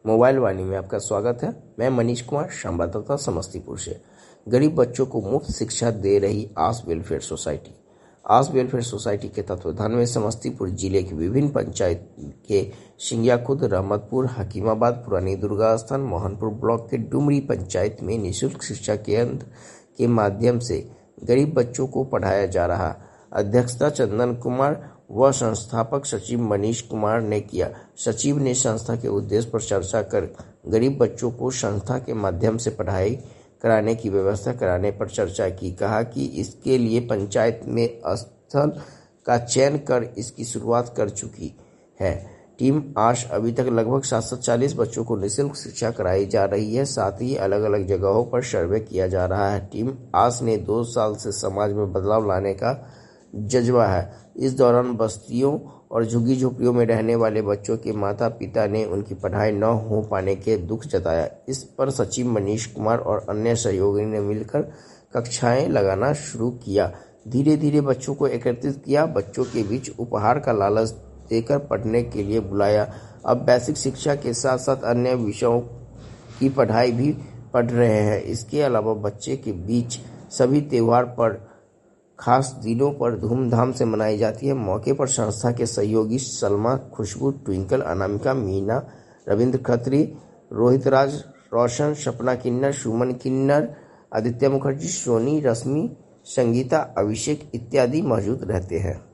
Mobile वाणी में आपका स्वागत है। मैं मनीष कुमार, संवाददाता समस्तीपुर से। गरीब बच्चों को मुफ्त शिक्षा दे रही Aas welfare society. Aas welfare society के तत्वाधान में समस्तीपुर जिले की विभिन्न पंचायत के सिंगियाखुर्द, रहमतपुर, हकीमाबाद, पुरानी दुर्गा स्थान, मोहनपुर ब्लॉक के डुमरी पंचायत में निःशुल्क शिक्षा केंद्र के माध्यम से गरीब बच्चों को पढ़ाया जा रहा। अध्यक्षता चंदन कुमार व संस्थापक सचिव मनीष कुमार ने किया। सचिव ने संस्था के उद्देश्य पर चर्चा कर गरीब बच्चों को संस्था के माध्यम से पढ़ाई कराने की व्यवस्था कराने पर चर्चा की। कहा कि इसके लिए पंचायत में स्थल का चयन कर इसकी शुरुआत कर चुकी है। टीम आश अभी तक लगभग 740 बच्चों को निःशुल्क शिक्षा कराई जा रही है। साथ ही अलग अलग जगहों पर सर्वे किया जा रहा है। टीम आश ने 2 साल से समाज में बदलाव लाने का जज्बा है। इस दौरान बस्तियों और झुग्गी झोपड़ियों में रहने वाले बच्चों के माता पिता ने उनकी पढ़ाई न हो पाने के दुख जताया। इस पर सचिव मनीष कुमार और अन्य सहयोगियों ने मिलकर कक्षाएं लगाना शुरू किया। धीरे धीरे बच्चों को एकत्रित किया। बच्चों के बीच उपहार का लालच देकर पढ़ने के लिए बुलाया। अब बेसिक शिक्षा के साथ साथ अन्य विषयों की पढ़ाई भी पढ़ रहे हैं। इसके अलावा बच्चे के बीच सभी त्योहार पर खास दिनों पर धूमधाम से मनाई जाती है। मौके पर संस्था के सहयोगी सलमा, खुशबू, ट्विंकल, अनामिका, मीना, रविंद्र खत्री, रोहित राज, रोशन, सपना किन्नर, सुमन किन्नर, आदित्य मुखर्जी, सोनी, रश्मि, संगीता, अभिषेक इत्यादि मौजूद रहते हैं।